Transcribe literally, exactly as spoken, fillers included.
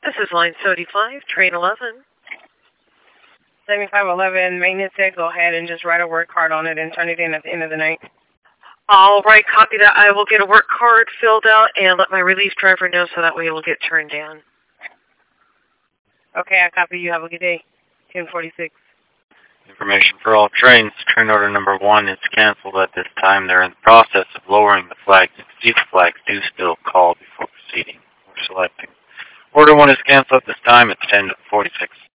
This is line seventy-five, train eleven. seventy-five eleven, maintenance said go ahead and just write a work card on it and turn it in at the end of the night. All right, copy that. I will get a work card filled out and let my relief driver know so that way it will get turned in. Okay, I copy you. Have a good day. ten forty-six. Information for all trains. Train order number one is canceled at this time. They're in the process of lowering the flags. If you see the flags, do still call before proceeding or selecting. Order one is canceled at this time. It's ten forty-six.